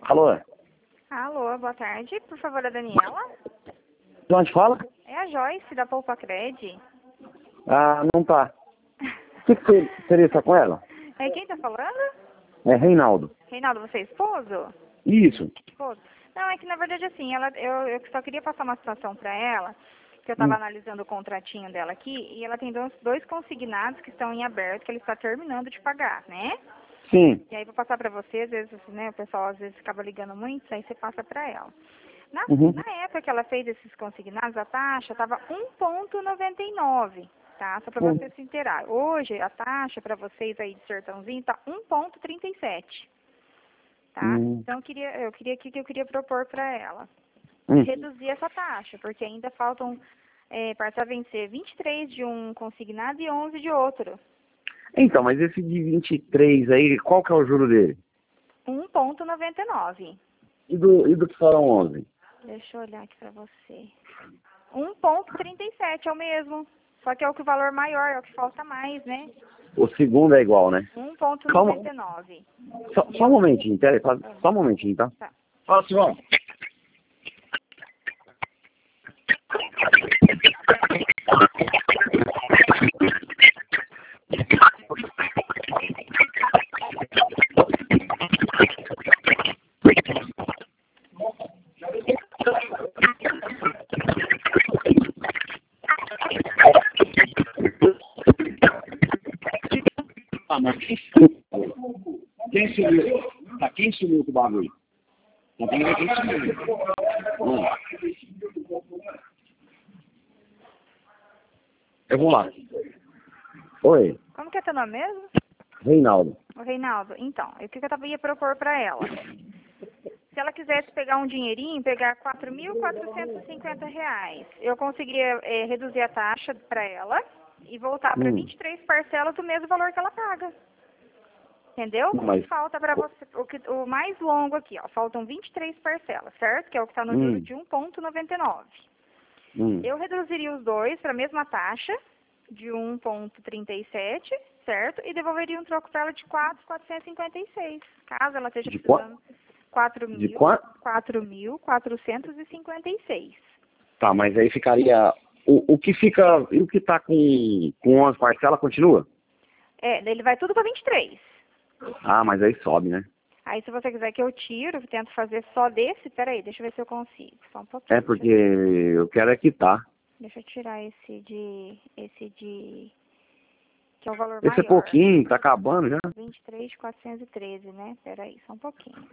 Alô? Alô, boa tarde. Por favor, a Daniela? De onde fala? É a Joyce, da Poupa Cred. Ah, não tá. O que seria isso com ela? É quem tá falando? É Reinaldo. Reinaldo, você é esposo? Isso. Esposo? Não, é que na verdade assim, eu só queria passar uma situação para ela, que eu estava analisando o contratinho dela aqui, e ela tem dois consignados que estão em aberto, que ele está terminando de pagar, né? Sim. E aí vou passar para você, às vezes, né, o pessoal às vezes acaba ligando muito, aí você passa para ela. Na época que ela fez esses consignados, a taxa estava 1,99, tá? Só para você se inteirar. Hoje, a taxa para vocês aí de Sertãozinho está 1,37, tá? Então, eu queria propor para ela reduzir essa taxa, porque ainda faltam, para vencer, 23 de um consignado e 11 de outro. Então, mas esse de 23 aí, qual que é o juro dele? 1,99. E do que foram 11? Deixa eu olhar aqui para você. 1,37 é o mesmo. Só que é o que o valor maior, é o que falta mais, né? O segundo é igual, né? 1,99. Só um momentinho, peraí, só um momentinho, tá? Tá. Fala, Silvão. Ah, mas quem sumiu? Tá, quem sumiu com o bagulho? Não tem ninguém que sumiu. Eu vou lá. Oi, Como que é teu nome mesmo? Reinaldo. Ô, Reinaldo, então, o que eu ia propor para ela? Se ela quisesse pegar um dinheirinho, pegar R$ 4.450, eu conseguiria reduzir a taxa para ela e voltar para 23 parcelas do mesmo valor que ela paga. Entendeu? Mas Falta para você, o mais longo aqui, ó, faltam 23 parcelas, certo? Que é o que está no juro de 1,99. Eu reduziria os dois para a mesma taxa de 1,37, certo? E devolveria um troco para ela de 4.456, caso ela esteja precisando. 4.456. Tá, mas aí ficaria... O que fica... E o que tá com 11 parcelas continua? Ele vai tudo para 23. Ah, mas aí sobe, né? Aí se você quiser que eu tiro, eu tento fazer só desse, peraí, deixa eu ver se eu consigo. Só um pouquinho. É porque eu quero é quitar. Deixa eu tirar esse de, que é o valor Esse maior. é pouquinho, tá acabando já. 23.413, né? Peraí, só um pouquinho.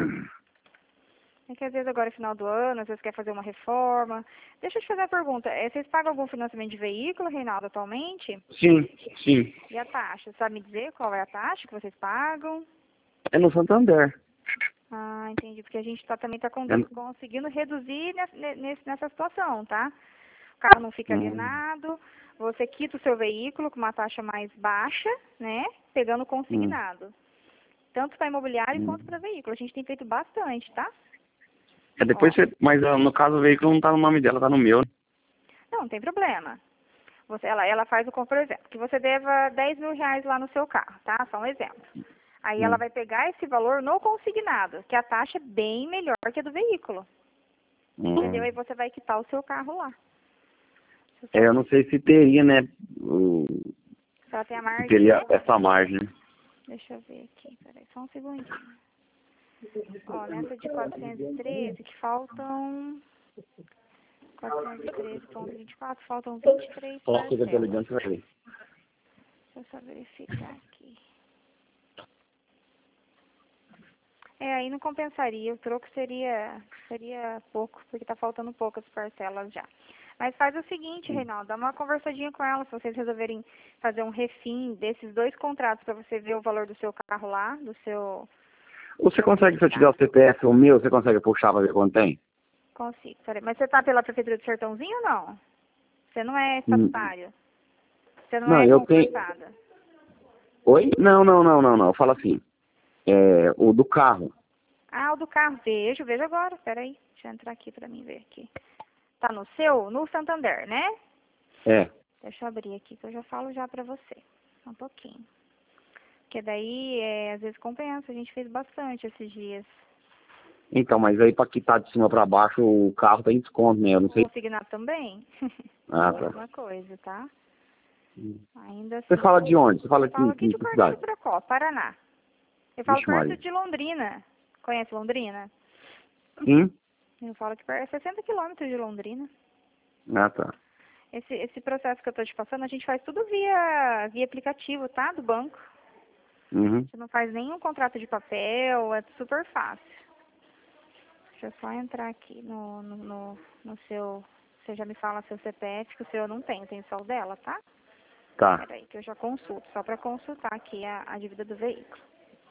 É que às vezes agora é final do ano, às vezes quer fazer uma reforma. Deixa eu te fazer uma pergunta. Vocês pagam algum financiamento de veículo, Reinaldo, atualmente? Sim, sim. E a taxa? Sabe me dizer qual é a taxa que vocês pagam? É no Santander. Ah, entendi. Porque a gente também está conseguindo reduzir nessa situação, tá? O carro não fica alienado, você quita o seu veículo com uma taxa mais baixa, né? Pegando consignado. Tanto para imobiliário quanto para veículo. A gente tem feito bastante, tá? Depois você... Mas no caso o veículo não tá no nome dela, tá no meu. Não tem problema. Ela faz por exemplo, que você deva R$ 10.000 lá no seu carro, tá? Só um exemplo. Aí ela vai pegar esse valor no consignado, que a taxa é bem melhor que a do veículo. Entendeu? Aí você vai quitar o seu carro lá. Eu não sei se teria, né? Ela tem a margem. Se teria essa margem. Deixa eu ver aqui, peraí, só um segundinho. Ó, nessa de 413, que faltam 413,24, faltam 23 parcelas. Deixa eu só verificar aqui. Aí não compensaria, o troco seria pouco, porque tá faltando poucas parcelas já. Mas faz o seguinte, Reinaldo, dá uma conversadinha com ela, se vocês resolverem fazer um refim desses dois contratos para você ver o valor do seu carro lá, do seu... Você consegue, se eu te der o CPF ou o meu, você consegue puxar pra ver quanto tem? Consigo, peraí. Mas você tá pela Prefeitura de Sertãozinho ou não? Você não é estatutário? Você não é concursada? Oi? Não. Fala assim. O do carro. Ah, o do carro. Vejo agora. Peraí. Deixa eu entrar aqui pra mim ver aqui. Tá no seu? No Santander, né? É. Deixa eu abrir aqui que eu já falo já pra você. Só um pouquinho. Porque daí, às vezes compensa. A gente fez bastante esses dias. Então, mas aí pra quitar de cima pra baixo, o carro tem desconto, né? Eu não sei. Consignado também? Ah, tá. Mesma coisa, tá? Ainda assim. Você fala de onde? Você fala Eu falo aqui em de que Cornélio cidade? Procó, Paraná. Eu falo Vixe, perto Maria. de Londrina. Conhece Londrina? Sim? Eu falo que é 60 quilômetros de Londrina. Ah, tá. Esse processo que eu tô te passando, a gente faz tudo via aplicativo, tá? Do banco. Uhum. Você não faz nenhum contrato de papel, é super fácil. Deixa eu só entrar aqui no seu... Você já me fala seu CPF, que o seu eu não tem só o dela, tá? Tá. Peraí, que eu já consulto, só para consultar aqui a dívida do veículo.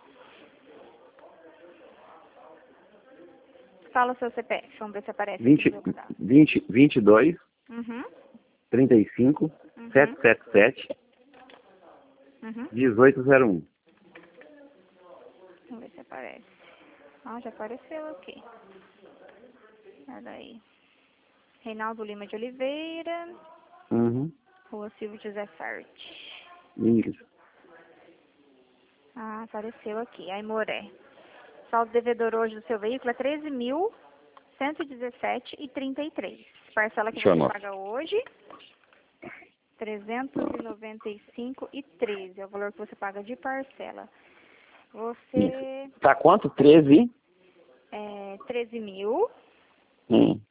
Fala o seu CPF, vamos ver se aparece aqui no meu cadastro. 22, Uhum, 35, uhum, 777, uhum. 1801. Vamos ver se aparece. Ah, já apareceu aqui. Peraí. Reinaldo Lima de Oliveira, Uhum. Rua Silvio José Farte. Isso. Ah, apareceu aqui, Aimoré. Saldo devedor hoje do seu veículo é 13.117,33. Parcela que Deixa eu você anotar. paga hoje, 395,13. É o valor que você paga de parcela. Isso. Você Tá quanto? 13? é 13.117 Hum.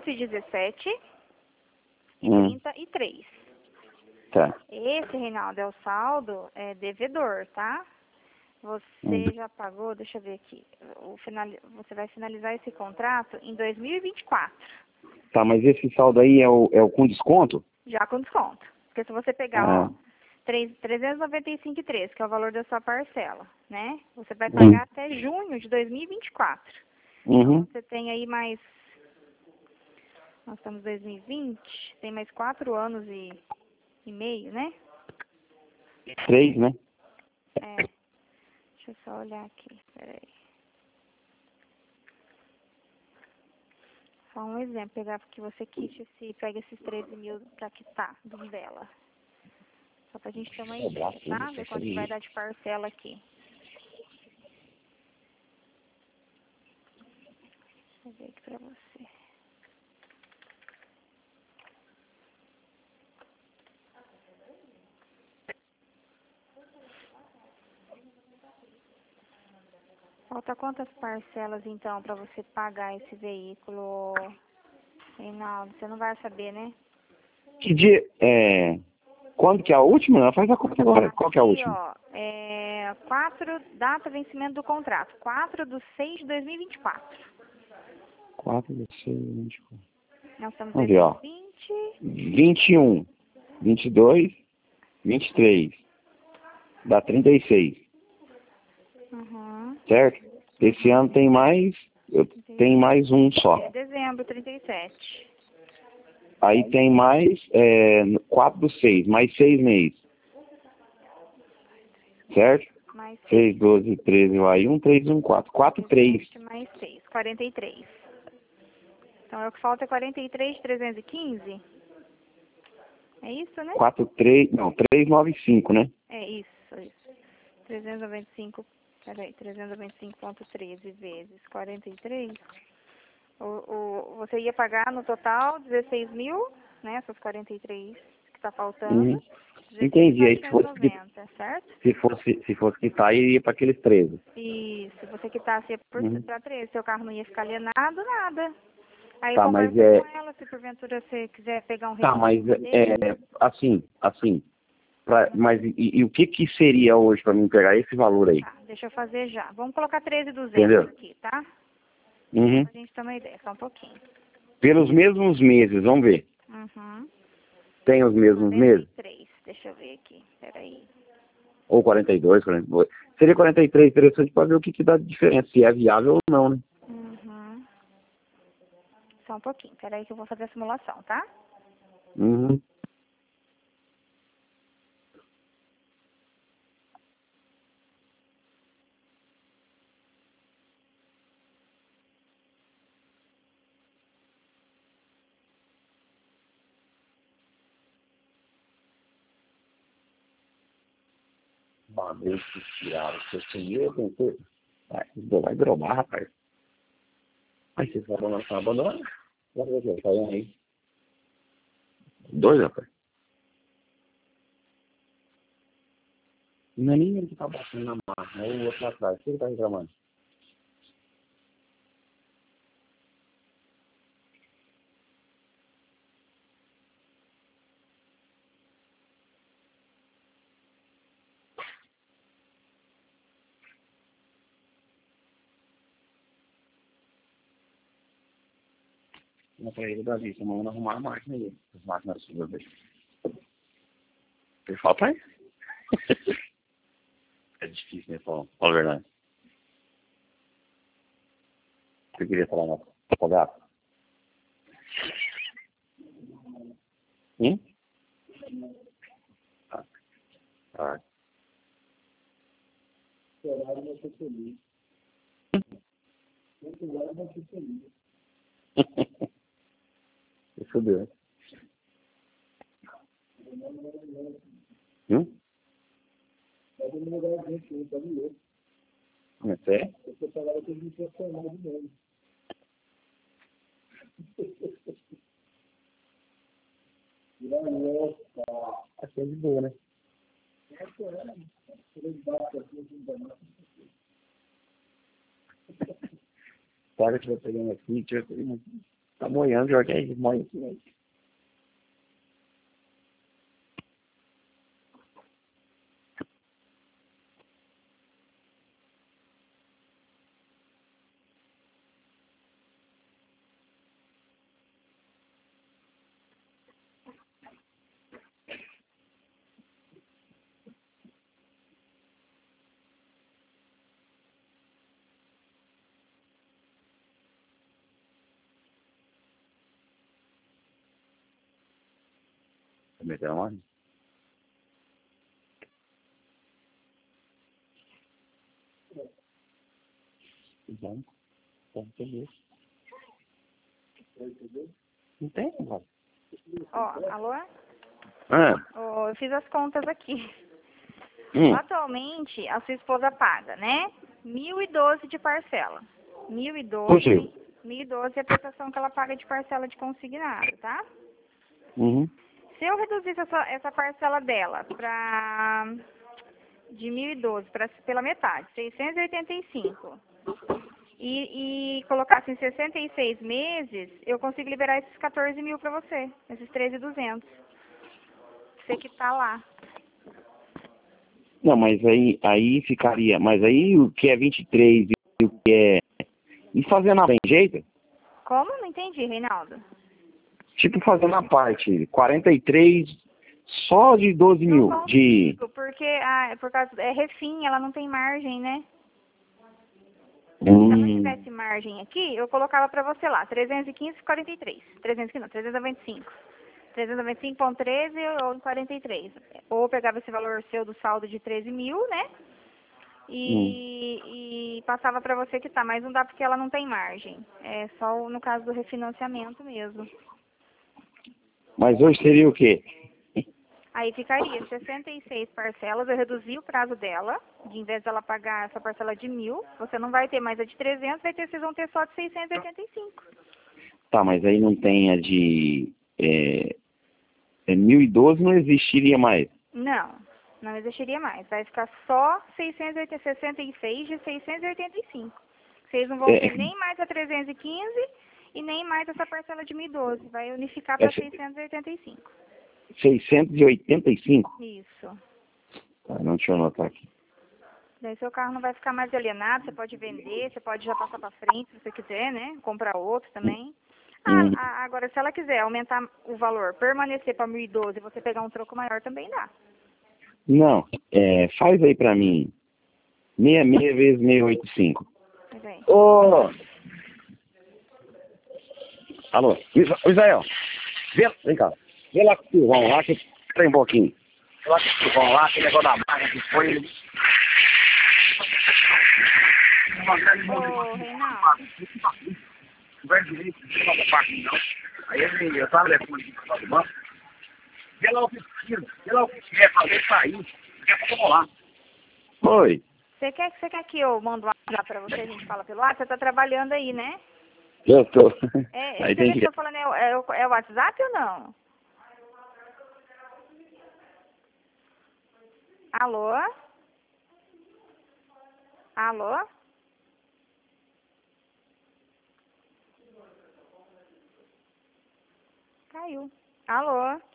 e 33. Tá. Esse, Reinaldo, é o saldo devedor, tá? Você já pagou, deixa eu ver aqui, você vai finalizar esse contrato em 2024, Tá, mas esse saldo aí é o com desconto? já com desconto. Porque se você pegar, Ah. ó, 395,13, que é o valor da sua parcela, né? Você vai Hum. pagar até junho de 2024. Uhum. Você tem aí mais, nós estamos em 2020, tem mais 4 anos e meio, né? 3, né? É, deixa eu só olhar aqui, peraí. Só um exemplo, pegar que você quite pega esses 13 mil pra quitar dos dela. Só pra gente ter uma ideia, tá? Ver quanto que vai dar de parcela aqui. Deixa eu ver aqui pra você. Falta quantas parcelas então pra você pagar esse veículo, Reinaldo? Você não vai saber, né? Que dia? Quando que é a última? Ela faz a conta agora. Qual que é a Aqui, última? ó, 4, data vencimento do contrato, 4/6/2024. 4, 6, 24. Nós estamos em Vamos ver, ó. 2020. 21, 22, 23. Dá 36, Uhum. certo? Esse ano tem mais, tem mais um só. Dezembro, 37. Aí tem mais 4 do 6, mais 6 meses, certo? Mais 6, 12, 13, aí 1, 3, 1, 4. 4, 3. 17 mais 6, 43. Então, é o que falta é 43.315. É isso, né? 4, 3, não, 3, 9, 5, né? É isso. 395, peraí, 395,13 vezes 43. Você ia pagar no total 16 mil, né? Essas 43 que está faltando. Uhum. Entendi. Aí noventa, certo? se fosse quitar, iria para aqueles 13. E se você quitasse Uhum. para 13, seu carro não ia ficar alienado, nada. Aí Tá, mas conversa com ela, se porventura você quiser pegar um tá, mas recurso dele. assim, mas e o que que seria hoje para mim pegar esse valor aí? Tá, deixa eu fazer já. Vamos colocar 13.200 Entendeu? aqui, tá? Uhum. Pra gente ter uma ideia, só um pouquinho. Pelos mesmos meses, vamos ver. Uhum. Tem os mesmos meses? 43, deixa eu ver aqui, peraí. Ou 42, 42. Seria 43 interessante para ver o que que dá de diferença, se é viável ou não, né? Uhum. Só um pouquinho, peraí que eu vou fazer a simulação, tá? Uhum. Bagulho que tiraram, que eu pensei, vai gromar, rapaz. Aí você vai abandonar. Vai ver o que? Tá vendo aí? Dois, rapaz. Não é nem ele que tá batendo na marra, é o outro lá atrás. O que ele tá reclamando? Não, pra ele, Davi, você manda arrumar a máquina aí. As máquinas suas dele. Ele fala, pai? É difícil, né, Paulo? Fala a verdade. Você queria falar na Fogaça? Ah, ah. Se fudeu. Não é? Assim é de boa, né? Paga que vai pegando aqui, tira pegando aqui. Tá moiando, joga aí, moia aqui, né? Vai meter a mão? Não, não tem isso. Não tem, não. Ó, alô? Ah. Ó, eu fiz as contas aqui. Atualmente, a sua esposa paga, né? 1.012 de parcela. 1.012. 1.012 é a prestação que ela paga de parcela de consignado, tá? Se eu reduzisse essa parcela dela de 1.012 pela metade, 685, e colocasse em 66 meses, eu consigo liberar esses 14 mil para você, esses 13.200. Você que tá lá. Não, mas aí ficaria. Mas aí o que é 23 e o que é. E fazendo a tem jeito? Como? Não entendi, Reinaldo. Tipo, fazendo a parte, 43 só de 12 mil. Não De. porque por causa refim, ela não tem margem, né? Se ela não tivesse margem aqui, eu colocava pra você lá, 315,43. 315 não, 395. 395,13 ou 43. Ou eu pegava esse valor seu do saldo de 13 mil, né? E passava pra você que tá, mas não dá porque ela não tem margem. É só no caso do refinanciamento mesmo. Mas hoje seria o quê? Aí ficaria 66 parcelas, eu reduzi o prazo dela, de em vez dela pagar essa parcela de 1.000, você não vai ter mais a de 300, vocês vão ter só de 685. Tá, mas aí não tem a de 1012, não existiria mais. Não, não existiria mais, vai ficar só 666 de 685. Vocês não vão ter nem mais a 315 e nem mais essa parcela de 1.012, vai unificar para 685. 685? Isso. Tá, não, deixa eu anotar aqui. Daí seu carro não vai ficar mais alienado, você pode vender, você pode já passar para frente se você quiser, né? Comprar outro também. Agora, se ela quiser aumentar o valor, permanecer para 1.012 e você pegar um troco maior, também dá. Não, faz aí pra mim 66 vezes 685. Ô! Alô, Israel, vem cá. Vê lá com o Silvão lá, que tem um pouquinho. Vê lá com o Silvão lá, aquele negócio da barra que foi ele. Ô, Reinaldo. Não vai direito, não vai parte não. Aí eu tava levando aqui para o banco. Vê lá o que precisa, vê lá o que quer fazer sair. Quer pra eu lá. Oi. Você quer que eu mando um WhatsApp pra você, a gente fala pelo WhatsApp? Você tá trabalhando aí, né? Eu tô. Aí você que tá falando é o WhatsApp ou não? Alô? Alô? Caiu. Alô?